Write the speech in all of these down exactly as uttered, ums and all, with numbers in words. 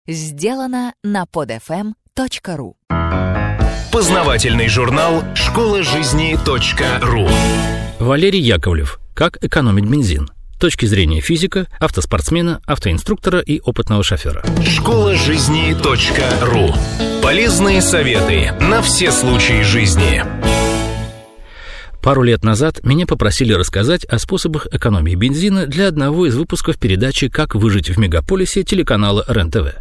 Сделано на под эф эм точка ру. Познавательный журнал школа жизни точка ру. Валерий Яковлев. Как экономить бензин? Точки зрения физика, автоспортсмена, автоинструктора и опытного шофера. школа жизни точка ру. Полезные советы на все случаи жизни. Пару лет назад меня попросили рассказать о способах экономии бензина для одного из выпусков передачи «Как выжить в мегаполисе» телеканала РЕН-ТВ.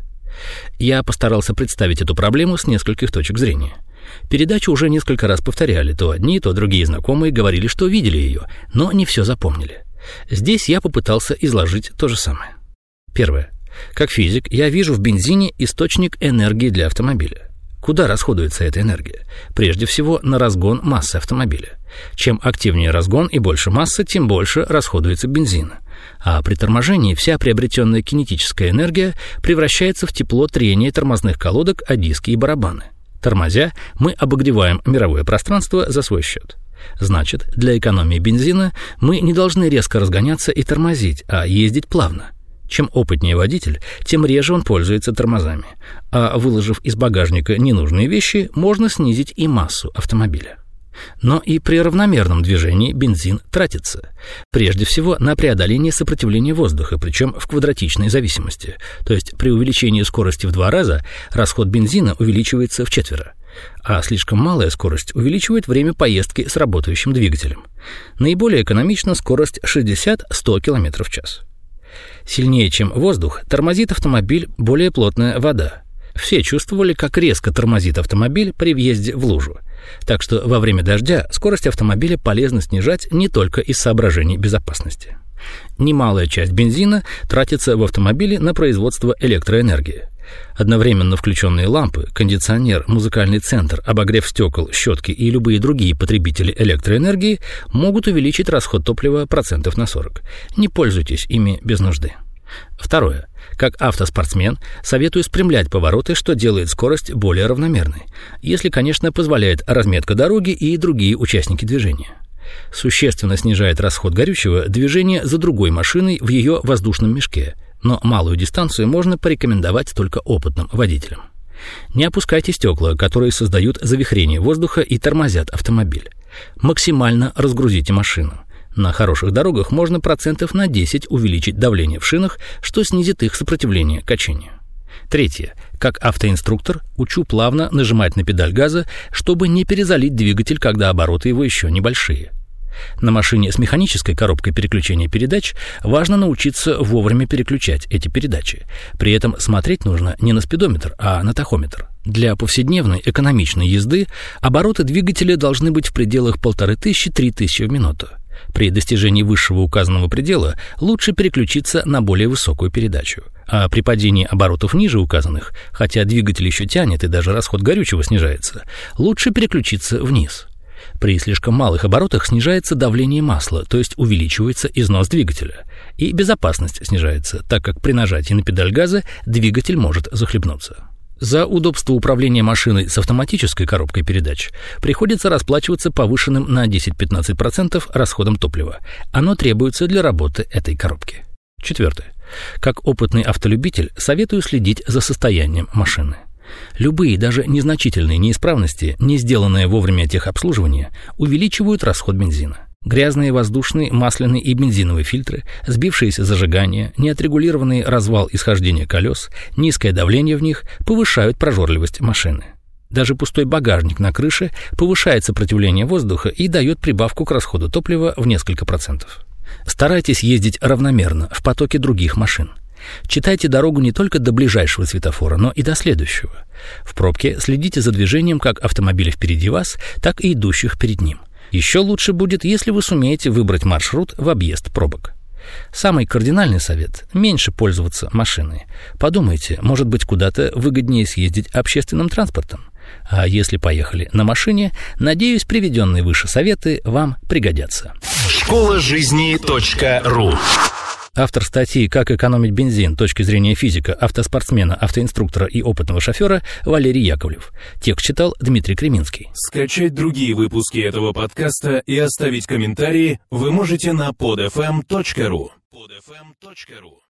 Я постарался представить эту проблему с нескольких точек зрения. Передачу уже несколько раз повторяли, то одни, то другие знакомые говорили, что видели ее, но не все запомнили. Здесь я попытался изложить то же самое. Первое. Как физик, я вижу в бензине источник энергии для автомобиля. Куда расходуется эта энергия? Прежде всего, на разгон массы автомобиля. Чем активнее разгон и больше массы, тем больше расходуется бензина. А при торможении вся приобретенная кинетическая энергия превращается в тепло трения тормозных колодок о диски и барабаны. Тормозя, мы обогреваем мировое пространство за свой счет. Значит, для экономии бензина мы не должны резко разгоняться и тормозить, а ездить плавно. Чем опытнее водитель, тем реже он пользуется тормозами. А выложив из багажника ненужные вещи, можно снизить и массу автомобиля. Но и при равномерном движении бензин тратится. Прежде всего на преодоление сопротивления воздуха, причем в квадратичной зависимости. То есть при увеличении скорости в два раза расход бензина увеличивается вчетверо. А слишком малая скорость увеличивает время поездки с работающим двигателем. Наиболее экономична скорость шестьдесят-сто километров в час. Сильнее, чем воздух, тормозит автомобиль более плотная вода. Все чувствовали, как резко тормозит автомобиль при въезде в лужу. Так что во время дождя скорость автомобиля полезно снижать не только из соображений безопасности. Немалая часть бензина тратится в автомобиле на производство электроэнергии. Одновременно включенные лампы, кондиционер, музыкальный центр, обогрев стекол, щетки и любые другие потребители электроэнергии могут увеличить расход топлива процентов на сорок. Не пользуйтесь ими без нужды. Второе. Как автоспортсмен, советую спрямлять повороты, что делает скорость более равномерной, если, конечно, позволяет разметка дороги и другие участники движения. Существенно снижает расход горючего движение за другой машиной в ее воздушном мешке, но малую дистанцию можно порекомендовать только опытным водителям. Не опускайте стекла, которые создают завихрение воздуха и тормозят автомобиль. Максимально разгрузите машину. На хороших дорогах можно процентов на десять увеличить давление в шинах, что снизит их сопротивление качению. Третье. Как автоинструктор учу плавно нажимать на педаль газа, чтобы не перезалить двигатель, когда обороты его еще небольшие. На машине с механической коробкой переключения передач важно научиться вовремя переключать эти передачи. При этом смотреть нужно не на спидометр, а на тахометр. Для повседневной экономичной езды обороты двигателя должны быть в пределах полторы тысячи - три тысячи в минуту. При достижении высшего указанного предела лучше переключиться на более высокую передачу. А при падении оборотов ниже указанных, хотя двигатель еще тянет и даже расход горючего снижается, лучше переключиться вниз. При слишком малых оборотах снижается давление масла, то есть увеличивается износ двигателя. И безопасность снижается, так как при нажатии на педаль газа двигатель может захлебнуться. За удобство управления машиной с автоматической коробкой передач приходится расплачиваться повышенным на десять-пятнадцать процентов расходом топлива. Оно требуется для работы этой коробки. Четвертое. Как опытный автолюбитель советую следить за состоянием машины. Любые, даже незначительные неисправности, не сделанные вовремя техобслуживания, увеличивают расход бензина. Грязные воздушные, масляные и бензиновые фильтры, сбившиеся зажигания, неотрегулированный развал исхождения колес, низкое давление в них повышают прожорливость машины. Даже пустой багажник на крыше повышает сопротивление воздуха и дает прибавку к расходу топлива в несколько процентов. Старайтесь ездить равномерно в потоке других машин. Читайте дорогу не только до ближайшего светофора, но и до следующего. В пробке следите за движением как автомобиля впереди вас, так и идущих перед ним. Еще лучше будет, если вы сумеете выбрать маршрут в объезд пробок. Самый кардинальный совет – меньше пользоваться машиной. Подумайте, может быть, куда-то выгоднее съездить общественным транспортом. А если поехали на машине, надеюсь, приведенные выше советы вам пригодятся. школа жизни точка ру. Автор статьи «Как экономить бензин» с точки зрения физика, автоспортсмена, автоинструктора и опытного шофера Валерий Яковлев. Текст читал Дмитрий Креминский. Скачать другие выпуски этого подкаста и оставить комментарии вы можете на под эф эм точка ру. под эф эм точка ру